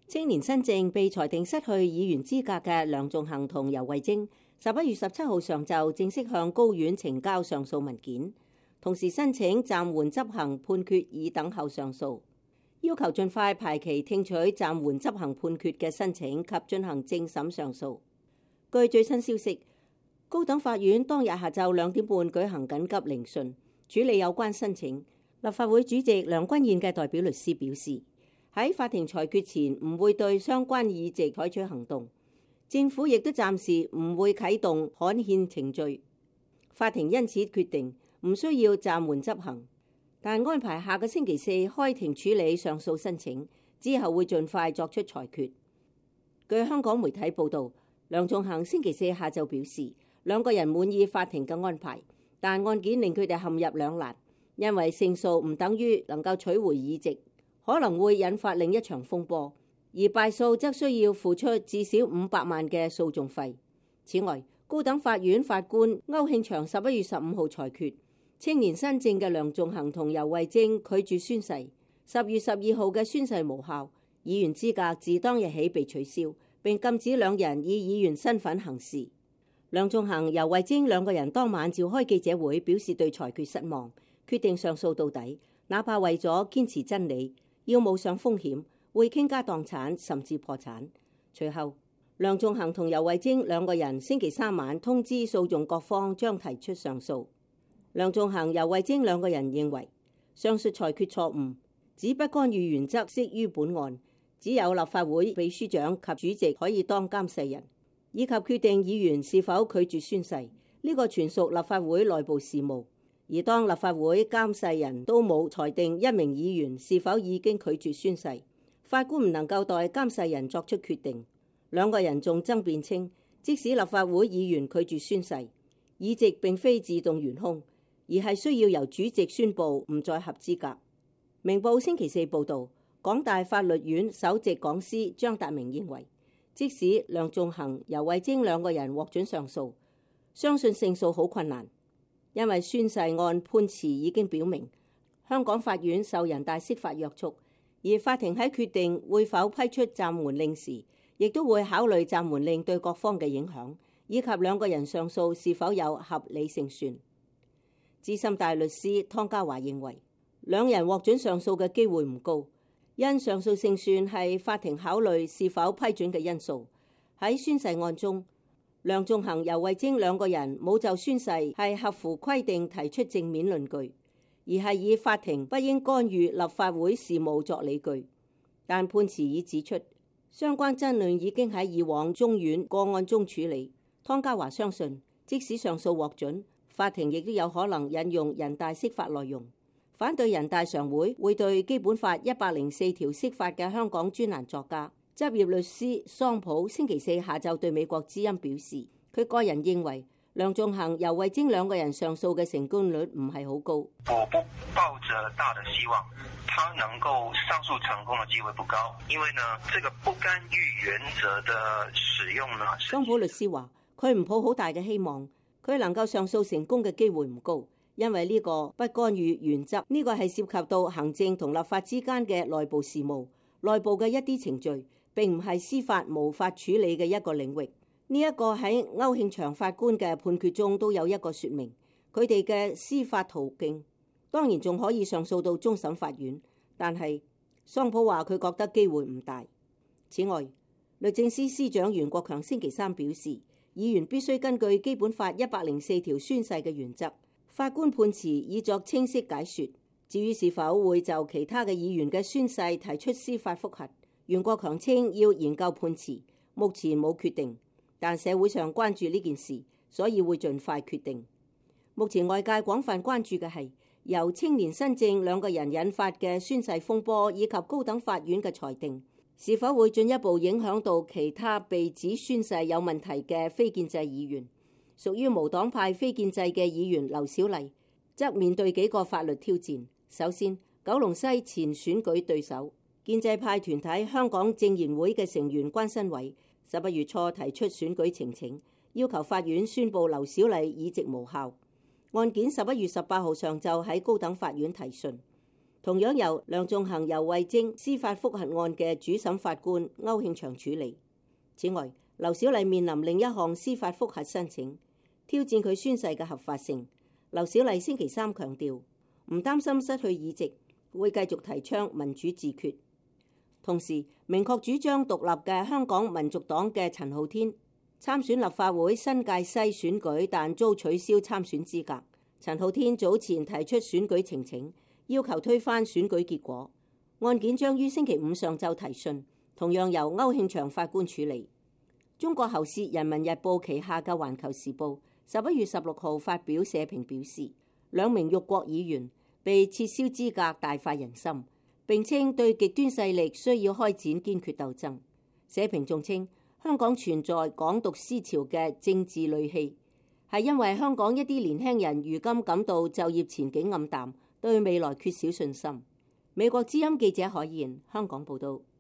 青年新政被裁定失去議員資格嘅梁頌恆同游蕙禎11月17號上晝正式向高院呈交上訴文件，同時申請暫緩執行判決以等候上訴，要求盡快排期聽取暫緩執行判決嘅申請及進行正審上訴。據最新消息，高等法院當日下晝2點半舉行緊急聆訊，處理有關申請。立法會主席梁君彥嘅代表律師表示，喺法庭裁決前唔會對相關議席採取行動，政府亦都暫時唔會啟動刊憲程序，法庭因此決定唔需要暫緩執行，但安排下個星期4開庭處理上訴申請，之後會盡快作出裁決。據香港媒體報道，梁頌恆星期4下晝表示，兩個人滿意法庭嘅安排，但案件令佢哋陷入兩難，因為勝訴唔等於能夠取回議席，可能會引發另一場風波，而敗訴則需要付出至少500萬嘅訴訟費。此外，高等法院法官區慶祥11月15號裁決，青年新政嘅梁頌恆同游蕙禎拒絕宣誓，10月12號嘅宣誓無效，議員資格自當日起被取消，並禁止兩人以議員身份行事。梁頌恆、游蕙禎兩個人當晚召開記者會，表示對裁決失望，決定上訴到底，哪怕為咗堅持真理，要冒上風險，會傾家蕩產甚至破產。隨後，梁頌恆同游蕙禎兩個人星期3晚通知訴訟各方將提出上訴。梁頌恆、游蕙禎兩個人認為上述裁決錯誤，指不干預原則適於本案，只有立法會秘書長及主席可以當監誓人，以及決定議員是否拒絕宣誓，呢個全屬立法會內部事務。而當立法會監誓人都冇裁定一名議員是否已經拒絕宣誓，法官唔能夠代監誓人作出決定。兩個人仲爭辯稱，即使立法會議員拒絕宣誓，議席並非自動懸空，而係需要由主席宣佈唔再合資格。明報星期4報導，港大法律院首席講師張達明認為，即使梁頌恆、游蕙禎兩個人獲准上訴，相信勝訴好困難。因為宣誓案判詞已經表明，香港法院受人大釋法約束，而法庭喺決定會否批出暫緩令時，亦都會考慮暫緩令對各方嘅影響，以及兩個人上訴是否有合理勝算。資深大律師湯家驊認為，兩人獲准上訴嘅機會唔高，因上訴勝算係法庭考慮是否批准嘅因素。喺宣誓案中，梁頌恆、游蕙禎兩個人冇就宣誓係合乎規定提出正面論據，而係以法庭不應干預立法會事務作理據。但判詞已指出，相關爭論已經喺以往中院個案中處理。湯家驊相信，即使上訴獲准，法庭亦都有可能引用人大釋法內容。反對人大常會會對基本法104條釋法嘅香港專欄作家執業律師桑普星期4下晝對美國之音表示，佢個人認為梁頌恆、游蕙禎兩個人上訴嘅成功率唔係好高。 我不抱着大的希望，他能夠上訴成功的機會不高，因為呢，這個不干預原則的使用呢。 桑普律師話，佢唔抱好大嘅希望，佢能夠上訴成功嘅機會唔高，因為呢個不干預原則呢個係涉及到行政同立法之間嘅內部事務，內部嘅一啲程序，並唔係司法無法處理嘅一個領域。呢一個喺區慶祥法官嘅判決中都有一個說明，佢哋嘅司法途徑當然仲可以上訴到終審法院，但係桑普話佢覺得機會唔大。此外，律政司司長袁國強星期3表示，議員必須根據基本法104條宣誓嘅原則，法官判詞已作清晰解說。至於是否會就其他嘅議員嘅宣誓提出司法覆核，袁國強稱要研究判詞，目前冇決定，但社會上關注呢件事，所以會盡快決定。目前外界廣泛關注嘅係由青年新政兩個人引發嘅宣誓風波，以及高等法院嘅裁定，是否會進一步影響到其他被指宣誓有問題嘅非建制議員。屬於無黨派非建制嘅議員劉小麗則面對幾個法律挑戰。首先，九龍西前選舉對手建制派團體香港政研會嘅成員關新偉11月初提出選舉呈請，要求法院宣布劉小麗議席無效。案件11月18號上晝喺高等法院提訊。 同樣由梁頌恆、游蕙禎司法覆核案嘅主審法官區慶祥處理。此外，劉小麗面臨另一項司法覆核申請，挑戰佢宣誓嘅合法性。劉小麗星期三強調，唔擔心失去議席，會繼續提倡民主自決。同時，明確主張獨立嘅香港民族黨嘅陳浩天參選立法會新界西選舉，但遭取消參選資格。陳浩天早前提出選舉呈請，要求推翻選舉結果。案件將於星期五上晝提訊，同樣由區慶祥法官處理。中國喉舌人民日報旗下嘅環球時報11月16號發表社評表示，兩名辱國議員被撤銷資格大快人心，並稱對極端勢力需要開展堅決鬥爭。社評仲稱，香港存在港獨思潮嘅政治戾氣，係因為香港一啲年輕人如今感到就業前景暗淡，對未來缺少信心。美國之音記者海燕香港報道。